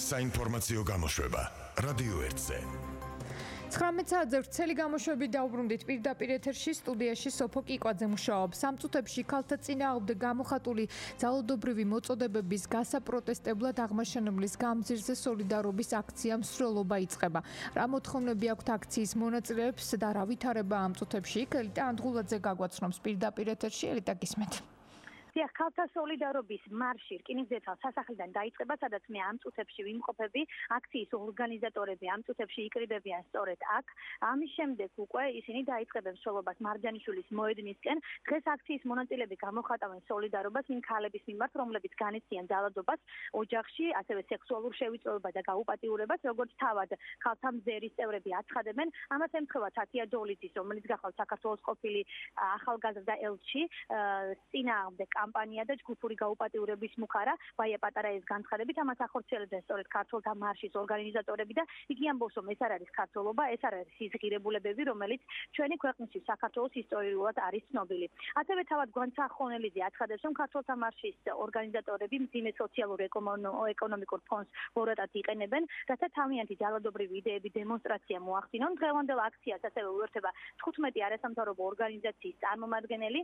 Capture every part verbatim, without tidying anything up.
საინფორმაციო გამოშვება რადიო ერთზე. ცხრამეტ საათზე ვრცელი გამოშვებით დავუბრუნდით პირდაპირ ეთერში სტუდიაში სოფო კიკვაძე მუშაობს. ამ წუთებში ქალთა წინააღმდეგ გამოხატული ძალადობრივი მოწოდებების გასაპროტესტებლად აღმაშენებლის გამზირზე სოლიდარობის აქცია მსვლელობა იწყება. რა მოთხოვნები აქვთ აქციის მონაწილეებს და რა ვითარება ამ წუთებში? ელიტა ანდღულაძე გაგვაცნობს პირდაპირ ეთერში. ელიტა გისმენთ. დიახ, ქალთა სოლიდარობის მარში რკინიგზელთან სასახლიდან დაიწყება, სადაც მე ამ წუთებში ვიმყოფები. აქციის ორგანიზატორები ამ წუთებში იკრიბებიან სწორედ აქ. ამის შემდეგ უკვე ისინი დაიწყებენ მსვლელობას მარჯანიშვილის მოედნისკენ. დღეს აქციის მონაწილეები გამოხატავენ სოლიდარობას იმ ქალების მიმართ, რომლებიც განიცდიან ძალადობას ოჯახში, ასევე სექსუალურ შევიწროებას და გაუპატიურებას, როგორც თავად ქალთა მზერის წევრები აცხადებენ. ამას ემთხვევა თათია დოლიძის, რომელიც გახლავთ საქართველოს ყოფილი ახალგაზრდა ელჩი, წინააღმდეგ კამპანია და ჯგუფური გაუპატიურების მუხარა, ბაია პატარაის განცხადებით, ამას ახორციელებდნენ სწორედ ქართველთა მარშის ორგანიზატორები და იგი ამბობს, რომ ეს არ არის ქართველობა, ეს არ არის ის ღირებულებები, რომელიც ჩვენი ქვეყნისთვის საქართველოს ისტორიულად არის ცნობილი. ასევე თავად გვანცა ხონელიძე აცხადებს, რომ ქართველთა მარშის ორგანიზატორები მძიმე სოციალურ-ეკონომიკურ ფონდს ბოროტად იყენებენ, რათა თავიანთი ძალადობრივი იდეები დემონსტრაცია მოახდინონ. დღევანდელ აქციას ასევე უერთდება თხუთმეტი არასამთავრობო ორგანიზაციის წარმომადგენელი,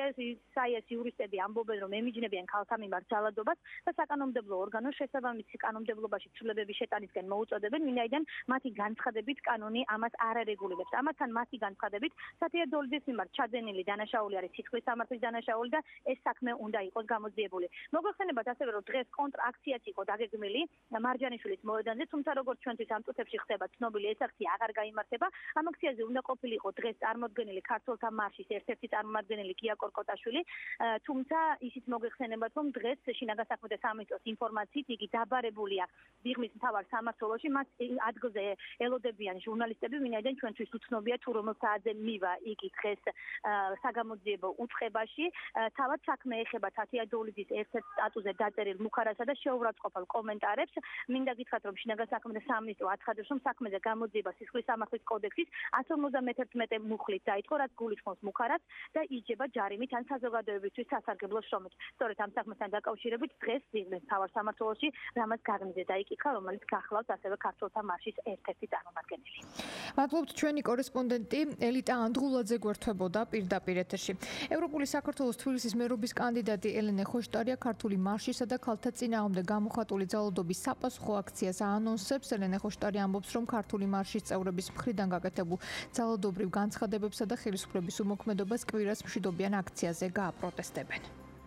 საიას იურისტები ამბობენ, რომ ემიჯნებიან ქალთა მიმართ ძალადობას და საკანონმდებლო ორგანოს შესაბამისი კანონმდებლობაში ცვლილებების შეტანისკენ მოუწოდებენ, ვინაიდან მათი განცხადებით კანონი ამას არ არეგულირებს. ამასთან მათი განცხადებით თათია დოლიძის მიმართ ჩადენილი დანაშაული არის სისხლის სამართლის დანაშაული და ეს საქმე უნდა იყოს გამოძიებული. მოგვეხსენებათ ასევე, რომ დღეს კონტრაქციაც იყო დაგეგმილი მარჯანიშვილის მოედანზე, თუმცა როგორც ჩვენთვის ამ წუთებში ხდება ცნობილი, ეს აქცია აღარ გაიმართება. ამ აქციაზე უნდა ყოფილიყო დღეს წარმოდგენილი ქართველთა მარშის ერთ-ერთი წარმომადგენელი გია კორკოტაშვილი. თუმცა ისიც მოგეხსენებათ, რომ დღეს შინაგან საქმეთა სამინისტროს ინფორმაციით იგი დაბარებულია ბიღმის მთავარ სამმართველოში. მას ადგილზე ელოდებიან ჟურნალისტები, ვინაიდან ჩვენთვის უცნობია თუ რომელ საათზე მივა იგი დღეს საგამოძიებო უწყებაში. თავად საქმე ეხება თათია დოლიძის ერთ-ერთ სტატუსზე დაწერილ მუხარასა და შეურაცხყოფილ კომენტარებს. მინდა გითხრათ, რომ შინაგან საქმეთა სამინისტრო აცხადებს, რომ საქმეზე გამოძიება სისხლის სამართლის კოდექსის εκατს ორმოცდამეთერთმეტე მუხლით დაიწყო, რაც გულისხმობს მუხარას და იჯება ჯარიმით ან საზოგადოებისთვის სასარგებლო შრომით. სწორედ ამ საქმესთან დაკავშირებით დღეს ბიღმის მთავარ სამმართველოში რამაზ გაგნიძე დაიკითხა, რომელიც გახლავთ ასევე ქართველთა მარშის ერთ-ერთი წარმომადგენელი. მადლობთ, ჩვენი კორესპონდენტი ელიტა ანდღულაძე გვერდებოდა პირდაპირ ეთერში. ევროპული საქართველოს თბილისის მერობის კანდიდატი ელენე ხოშტარია ქართული მარშისა და ქალთა წინააღმდეგ გამოხატული ძალადობის საპასუხო აქციას აანონსებს. ელენე ხოშტარია ამბობს, რომ ქართული მარშის წევრების მხრიდან გაკეთებულ ძალადობრივ განცხადებებსა და ხელისუფლების უმოქმედობას კვირას მშვიდობიან აქციაზე გააპროტესტებენ.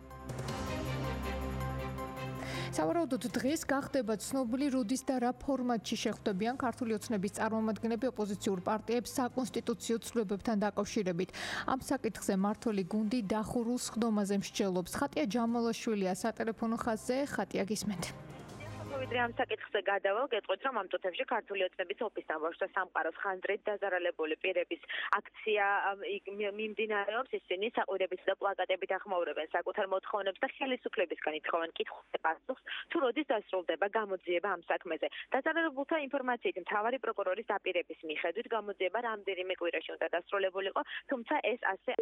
სავარაუდოდ დღეს გახდება ცნობილი, როდის და რა ფორმატში შეხვდებიან ქართული ოცნების წარმომადგენლები ოპოზიციურ პარტიებს საკონსტიტუციო ცვლილებებთან დაკავშირებით. ამ საკითხზე მმართველი გუნდი დახურულ სხდომაზე მსჯელობს. ხატია ჯამალაშვილია სატელეფონო ხაზზე. ხატია გისმენთ. ვიდრე ამ საკითხზე გადავალ, გეტყვით, რომ ამ წუთებში ქართული ოცნების ოფისამბავს და სამყაროს ხანძრით დაზარალებული პირების აქცია მიმდინარეობს. ისინი საყვირებით და პლაკატებით ახმაურებენ საკუთარ მოთხოვნებს და ხელისუფლებისგან ითხოვენ კითხვებზე პასუხს, თუ როდის დასრულდება გამოძიება ამ საქმეზე. დაზარალებულთა ინფორმაციით მთავარი პროკურორის დაპირების მიხედვით გამოძიება რამდენიმე კვირაში უნდა დასრულებულიყო, თუმცა ეს ასე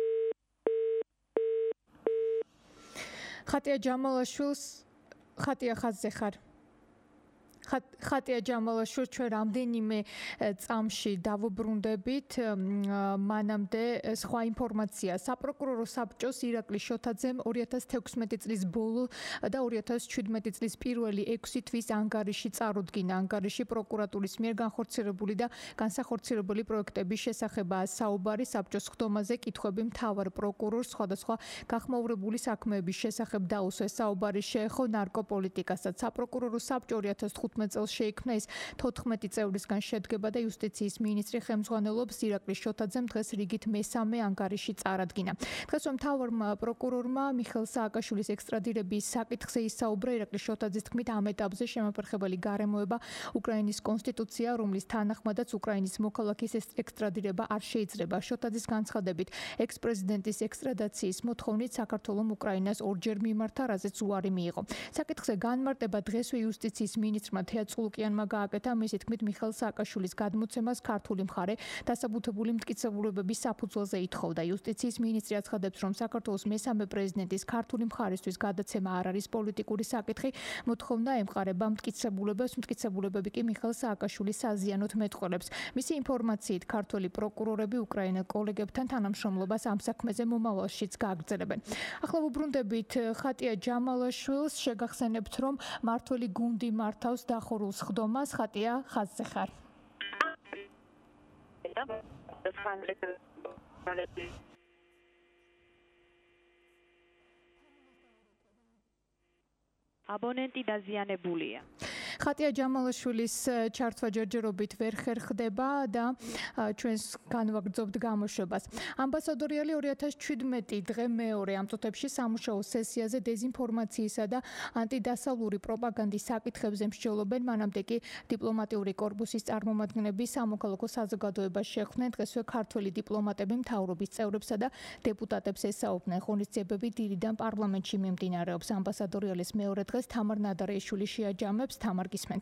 ხატია ჯამალაშვილს ხატია ხაზზე ხარ. ხატია ჯამალაშვილს ჩვენ რამდენიმე წამში დავუბრუნდებით, მანამდე სხვა ინფორმაცია. საპროკურორო საბჭოს ირაკლი შოთაძემ ორი ათას თექვსმეტი წლის ბოლო და ორი ათას შვიდმეტი წლის პირველი ექვსი თვის ანგარიში წარუდგინა. ანგარიში პროკურატურის მიერ განხორციელებული და განსახორციელებული პროექტების შესახებაა საუბარი. საბჭოს ხდომაზე კითხვები მთავარ პროკურორს სხვადასხვა გახმაურებული საქმეების შესახებ დაუსვეს. საუბარი შეეხო ნარკოპოლიტიკასაც. საპროკურორო საბჭო ორი ათას თხუთმეტი წელს შეიქმნა, ის თოთხმეტი წევრისგან შედგება და იუსტიციის მინისტრი ხელმძღვანელობს. ირაკლი შოთაძემ დღეს რიგით მესამე ანგარიში წარადგინა. დღეს მთავარმა პროკურორმა მიხეილ სააკაშვილის ექსტრადირების საკითხზე ისაუბრა. ირაკლი შოთაძის თქმით, ამ ეტაპზე შემოფერხებელი გარემოება უკრაინის კონსტიტუცია, რომლის თანახმადაც უკრაინის მოქალაქის ექსტრადირება არ შეიძლება. შოთაძის განცხადებით, ექს-პრეზიდენტის ექსტრადაციის მოთხოვნით საქართველოს უკრაინას ორჯერ მიმართა, რაზეც უარი მიიღო. საკითხზე განმარტება დღესვე იუსტიციის მინისტრმა მათია წულკიანმა გააკეთა მისი თქმით მიხეილ სააკაშვილის გადმოცემას ქართული მხარე დასაბუთებული მტკიცებულებების საფუძველზე ითხოვდა. იუსტიციის მინისტრი აცხადებს, რომ საქართველოს მესამე პრეზიდენტის ქართული მხარისთვის გადაცემა არ არის პოლიტიკური საკითხი, მოთხოვნა ემყარება მტკიცებულებებს, მტკიცებულებები კი მიხეილ სააკაშვილის საზიანოდ მეტყველებს. მისი ინფორმაციით, ქართველი პროკურორები უკრაინელ კოლეგებთან თანამშრომლობას ამ საქმეზე მომავალშიც გააგრძელებენ. ახლა ვუბრუნდებით ხატია ჯამალაშვილს, შეგახსენებთ, რომ მართველი გუნდი მართავს დახურულ სხდომას. ხატია, ხაზზე ხარ. აბონენტი დაზიანებულია. ხატია ჯამალაშვილის ჩართვა ჯერჯერობით ვერ ხერხდება და ჩვენს განვაგრძობთ გამოშვებას. ამბასადორიალი ორი ათას ჩვიდმეტი დღე მეორე ამ წუთებში სამუშაო სესიაზე დეზინფორმაციისა და ანტიდასავლური პროპაგანდის საკითხებზე მსჯელობენ, მანამდე კი დიპლომატიური კორპუსის წარმომადგენლები სამოქალაქო საზოგადოებას შეხვდნენ. დღესვე ქართველი დიპლომატები მთავრობის წევრებსა და დეპუტატებს ესაუბნენ. ღონისძიებები დილიდან პარლამენტში მიმდინარეობს. ამბასადორიალის მეორე დღეს თამარ ნადარეიშვილი შეაჯამებს. თამარ გისმენთ.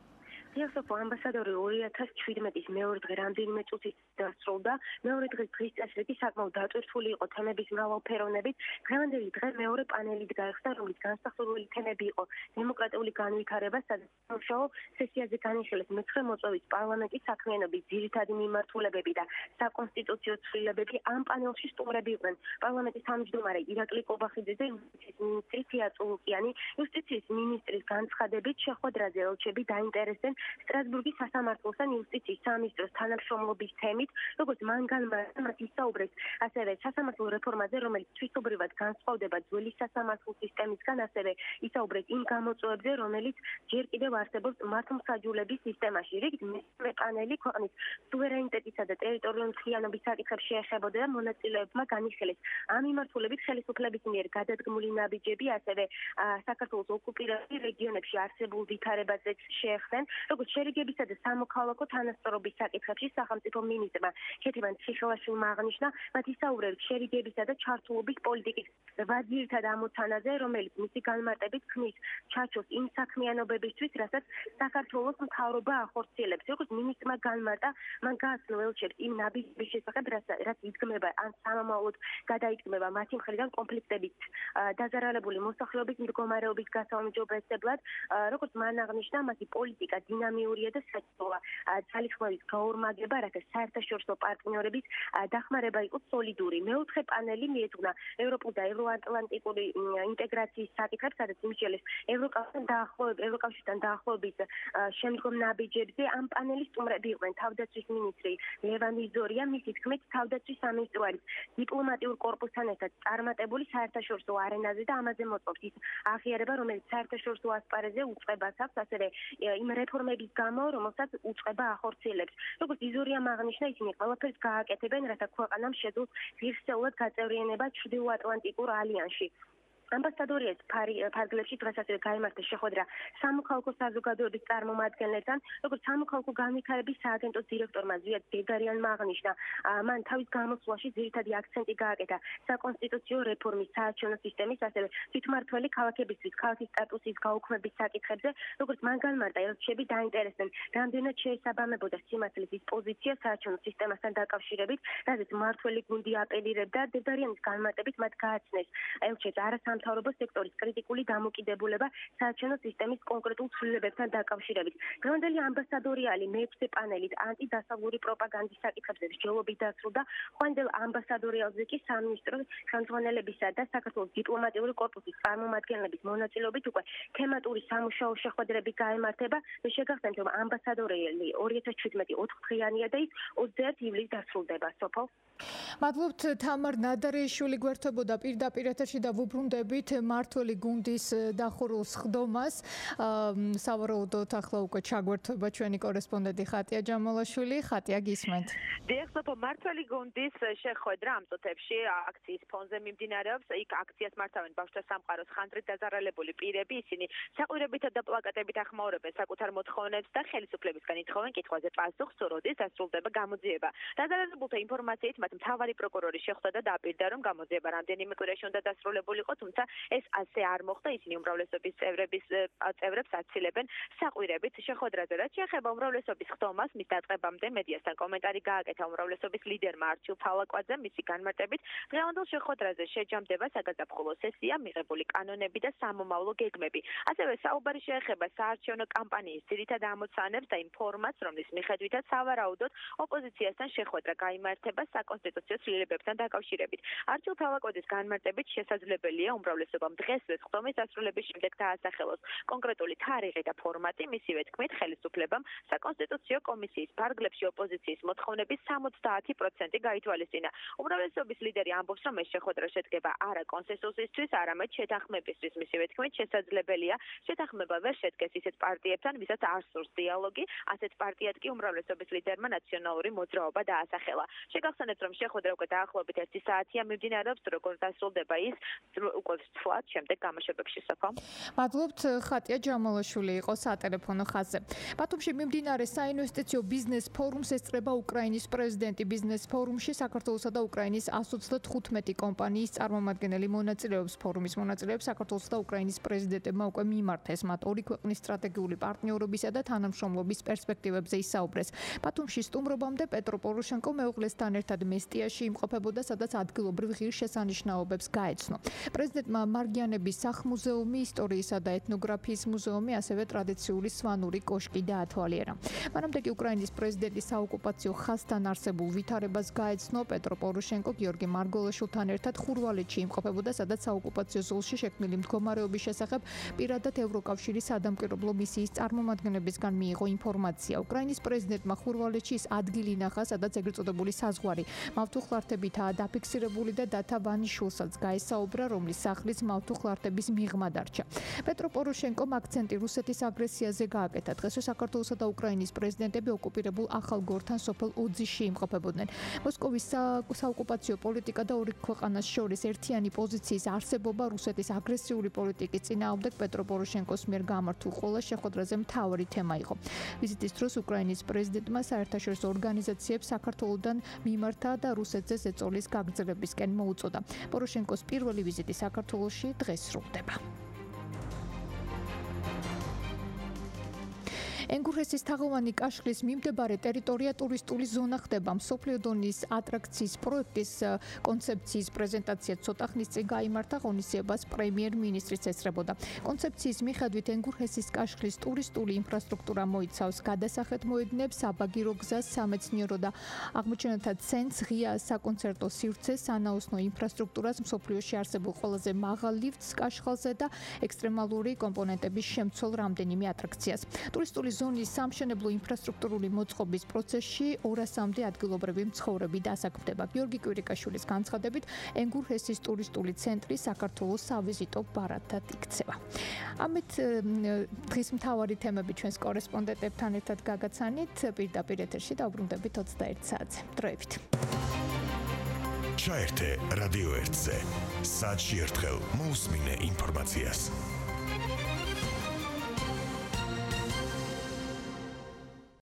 იოსოფო ამბასადორი ორი ათას ჩვიდმეტის მეორე დღე რამდენიმე წუთით დასრულდა. მეორე დღის დღის წესრიგი საკმაოდ დატვირთული იყო თემების მრავალფეროვნებით. დღევანდელი დღე მეორე პანელით გაიხსნა, რომელიც განსახილველი თემები იყო დემოკრატიული განვითარება, სადაც სამუშაო სესიაზე განიხილეს მეცხრე მოწვევის პარლამენტის საქმიანობის ძირითადი მიმართულებები და საკონსტიტუციო ცვლილებები. ამ პანელში სტუმრები იყვნენ პარლამენტის თავმჯდომარე ირაკლი კობახიძე და იუსტიციის მინისტრი თია წულუკიანი. იუსტიციის მინისტრის განცხადებით შეხვედრაზე ელჩები დაინტერესდნენ სტრასბურგის სასამართლოსთან იუსტიციის სამინისტროს თანამშრომლობის თემით, როგორც მან განმარტა, მათ ისაუბრეს ასევე სასამართლო რეფორმაზე, რომელიც თვისობრივად განსხვავდება ძველი სასამართლო სისტემისგან, ასევე ისაუბრეს იმ გამოწვევებზე, რომელიც ჯერ კიდევ არსებობს მართლმსაჯულების სისტემაში. რიგით მესამე პანელი ქვეყნის სუვერენიტეტისა და ტერიტორიული მთლიანობის საკითხებს შეეხებოდა და მონაწილეებმა განიხილეს ამ მიმართულებით ხელისუფლების მიერ გადადგმული ნაბიჯები, ასევე საქართველოს ოკუპირებულ რეგიონებში არსებულ ვითარებაზეც შეეხდნენ. როგორც შერიგებისა და სამოქალაქო თანასწორობის საკითხებში სახელმწიფო მინისტრმა ქეთევან ციხელაშვილმა აღნიშნა, მათ ისაუბრეს შერიგებისა და ჩართულობის პოლიტიკის რვა ძირითად ამოცანაზე, რომელიც მისი განმარტებით ქმნის ჩარჩოს იმ საქმიანობებისთვის, რასაც საქართველოს მთავრობა ახორციელებს. როგორც მინისტრმა განმარტა, მან გააცნო ელჩებს იმ ნაბიჯების შესახებ, რაც იდგმება ან სამომავლოდ გადაიდგმება მათი მხრიდან კონფლიქტებით დაზარალებული მოსახლეობის მდგომარეობის გასაუმჯობესებლად. როგორც მან აღნიშნა, მათი პოლიტიკა დინამიურია და საჭიროა ძალისხმევის გაორმაგება, რათა საერთაშორისო პარტნიორების დახმარება იყოს სოლიდური. მეოთხე პანელი მიეძღვნა ევროპულ და ევროატლანტიკური ინტეგრაციის საკითხებს, სადაც იმსჯელეს ევროკავშირთან დაახლოების ევროკავშირთან დაახლოების შემდგომ ნაბიჯებზე. ამ პანელის სტუმრები იყვნენ თავდაცვის მინისტრი ლევან იზორია, მისი თქმით, თავდაცვის სამინისტრო არის დიპლომატიურ კორპუსთან ერთად წარმატებული საერთაშორისო არენაზე და ამაზე მოწვევს ის აღიარება, რომელიც საერთაშორისო ასპარეზზე უწყებას აქვს, ასევე იმ რეფორმების გამო, რომელსაც უწყება ახორციელებს. როგორც იზორიამ აღნიშნა, ისინი ყველაფერს გააკეთებენ, რათა ქვეყანამ შეძლოს ღირსეულად გაწევრიანება ჩრდილოატლანტიკურ ალიანსში. ამბასადორიას ფარგლებში დღეს ასევე გაიმართა შეხვედრა სამოქალაქო საზოგადოების წარმომადგენლებთან, როგორც სამოქალაქო განვითარების სააგენტოს დირექტორმა ზვიად გეგარიანმა აღნიშნა, მან თავის გამოსვლაში ძირითადი აქცენტი გააკეთა საკონსტიტუციო რეფორმის, საარჩევნო სისტემის, ასევე თვითმმართველი ქალაქებისთვის ქალაქის სტატუსის გაუქმების საკითხებზე, როგორც მან განმარტა, ელჩები დაინტერესდნენ, რამდენად შეესაბამებოდა სიმართლის ის პოზიცია საარჩევნო სისტემასთან დაკავშირებით, რაზეც მმართველი გუნდი აპელირებდა. გეგარიანის განმარტებით მათ გააცნეს ელჩებს არასამ სამთავრობო სექტორის კრიტიკული დამოკიდებულება საარჩევნო სისტემის კონკრეტულ ცვლილებებთან დაკავშირებით. დღევანდელი ამბასადორიალი მეექვსე პანელით ანტიდასავლური პროპაგანდის საკითხებზე მსჯელობით დასრულდა. ხვანდელ ამბასადორიალზე კი სამინისტრო ხელმძღვანელებისა და საქართველოს დიპლომატიური კორპუსის წარმომადგენლების მონაწილეობით უკვე თემატური სამუშაო შეხვედრები გაემართება. შეგახსენებთ, რომ ამბასადორიალი ორი ათას ჩვიდმეტი ოთხდღიანია და ის ოცდაერთი ივლისს დასრულდება. სოფო. მადლობთ. თამარ ნადარეიშვილი გვერდებოდა პირდაპირ ეთერში და ვუბრუნდებით მართველი გუნდის დახურულ სხდომას. სავარაუდოდ ახლა უკვე ჩაგვერთვება ჩვენი კორესპონდენტი ხატია ჯამალაშვილი. ხატია, გისმენთ. დიახ, სოფო, მართველი გუნდის შეხვედრა ამ წუთებში აქციის ფონზე მიმდინარეობს. იქ აქციას მართავენ ბავშვთა სამყაროს ხანძრით დაზარალებული პირები. ისინი საყვირებითა და პლაკატებით ახმაურებენ საკუთარ მოთხოვნებს და ხელისუფლებისგან ითხოვენ კითხვაზე პასუხს, როდის დასრულდება გამოძიება. დაზარალებულთა ინფორმაციით მათ მთავარი პროკურორი შეხვდა და დააპირდა, რომ გამოძიება რამდენიმე კვირაში უნდა დასრულებულიყო, თუმცა თუმცა ეს ასე არ მოხდა, ისინი უმრავლესობის წევრების წევრებს აცილებენ საყვირებით შეხვედრაზე. რაც შეეხება უმრავლესობის ხდომას, მის დაწყებამდე მედიასთან კომენტარი გააკეთა უმრავლესობის ლიდერმა არჩილ თვალაკვალძემ მისი განმარტებით, დღევანდელ შეხვედრაზე შეჯამდება საგაზაფხულო სესია, მიღებული კანონები და სამომავლო გეგმები. ასევე საუბარი შეეხება საარჩევნო კამპანიის ძირითად ამოცანებს და იმ ფორმატს, რომლის მიხედვითაც სავარაუდოდ ოპოზიციასთან შეხვედრა გაიმართება საკონსტიტუციო ცვლილებებთან დაკავშირებით. არჩილ თვალაკვალძის განმარტებით შესაძლებელია უმრავლესობამ დღესვე ხდომის დასრულების შემდეგ დაასახელოს კონკრეტული თარიღი და ფორმატი, მისივე თქმით, ხელისუფლებამ საკონსტიტუციო კომისიის ფარგლებში ოპოზიციის მოთხოვნების სამოცდაათი პროცენტი გაითვალისწინა. უმრავლესობის ლიდერი ამბობს, რომ ეს შეხვედრა შედგება არა კონსენსუსისთვის, არამედ შეთანხმებისთვის. მისივე თქმით, შესაძლებელია შეთანხმება ვერ შედგეს ისეთ პარტიებთან, ვისაც არ სურს დიალოგი, ასეთ პარტიად კი უმრავლესობის ლიდერმა ნაციონალური მოძრაობა დაასახელა. შეგახსენებთ, რომ შეხვედრა უკვე დაახლოებით ერთი საათია მიმდინარეობს, როგორ დასრულდება ის უკვე ვთვლათ შემდეგ გამოშვებებში სოფო. მადლობთ, ხატია ჯამალაშვილი იყო სატელეფონო ხაზზე. ბათუმში მიმდინარე საინვესტიციო ბიზნეს ფორუმს ესწრება უკრაინის პრეზიდენტი. ბიზნეს ფორუმში საქართველოსა და უკრაინის one hundred fifteen კომპანიის წარმომადგენელი მონაწილეობს. ფორუმის მონაწილეებს საქართველოს და უკრაინის პრეზიდენტებმა უკვე მიმართეს. მათ ორი ქვეყნის სტრატეგიული პარტნიორობისა და თანამშრომლობის პერსპექტივებზე ისაუბრეს. ბათუმში სტუმრობამდე პეტრო პოროშენკო მეუღლესთან ერთად მესტიაში იმყოფებოდა, სადაც ადგილობრივ ღირსშესანიშნაობებს გაეცნო. პრეზიდენტმა მარგიანების სახლ-მუზეუმი, ისტორიისა და ეთნოგრაფიის მუზეუმი, ასევე ტრადიციული სვანური კოშკი დაათვალიერა. მანამდე კი უკრაინის პრეზიდენტი საოკუპაციო ხაზთან არსებულ ვითარებას გაეცნო. პეტრო პოროშენკო გიორგი მარგოლაშვილთან ერთად ხურვალეთში იმყოფებოდა, სადაც საოკუპაციო ზოლში შექმნილი მდგომარეობის შესახებ პირადად ევროკავშირის სადამკვირვებლო მისიის წარმომადგენლებისგან მიიღო ინფორმაცია. უკრაინის პრეზიდენტმა ხურვალეთში ის ადგილი ნახა, სადაც ეგრეთ წოდებული საზღვარი მავთუხლართებითაა დაფიქსირებული და დათა ვანიშვილსაც გაესაუბრა, რომლის სახლის მავთუხლართების მიღმა დარჩა. პეტრო პოროშენკომ აქცენტი რუსეთის აგრესიაზე გააკეთა. დღესვე საქართველოსა და უკრაინის პრეზიდენტები ოკუპირებულ ახალგორთან სოფელ ოძიში იმყოფებოდნენ. მოსკოვის საოკუპაციო პოლიტიკა და ორი ქვეყანას შორის ერთიანი პოზიციის არსებობა რუსეთის აგრესიული პოლიტიკის წინააღმდეგ პეტრო პოროშენკოს მიერ გამართულ ყველა შეხვედრაზე მთავარი თემა იყო. ვიზიტის დროს უკრაინის პრეზიდენტმა საერთაშორისო ორგანიზაციებს საქართველოსთან მიმართა და რუსეთზე ზეწოლის გაგრძელებისკენ მოუწოდა. პოროშენკოს პირველი ვიზიტი საქართველოში დღეს სრულდება. ენგურჰესის თაღოვანი კაშხლის მიმდებარე ტერიტორია ტურისტული ზონა ხდება. მსოფლიო დონის ატრაქციის პროექტის კონცეფციის პრეზენტაცია ცოტა ხნის წინ გაიმართა, ღონისძიებას პრემიერ-მინისტრიც ესწრებოდა. კონცეფციის მიხედვით ენგურჰესის კაშხლის ტურისტული ინფრასტრუქტურა მოიცავს გადასახეთ მოედნებს, საბაგირო გზას, სამეცნიერო და აღმოჩენათა ცენტრს, ღია საკონცერტო სივრცეს, სანაოსნო ინფრასტრუქტურას, მსოფლიოში არსებულ ყველაზე მაღალ ლიფტს კაშხალზე და ექსტრემალური კომპონენტების შემცველ რამდენიმე ატრაქციას. ტურისტული ზონის სამშენებლო ინფრასტრუქტურული მოწყობის პროცესში ორასამდე ადგილობრივი მცხოვრები დასაქმდება. გიორგი კვირიკაშვილის განცხადებით, ენგურჰესის ტურისტული ცენტრი საქართველოს სავიზიტო ბარათად იქცევა. ამით დღის მთავარი თემები ჩვენს კორესპონდენტებთან ერთად გაგაცანით. პირდაპირ ეთერში დავბრუნდებით ოცდაერთ საათზე. დროებით. ჩაერთე რადიო ერთზე. საათში ერთხელ მოусმინე ინფორმაციას.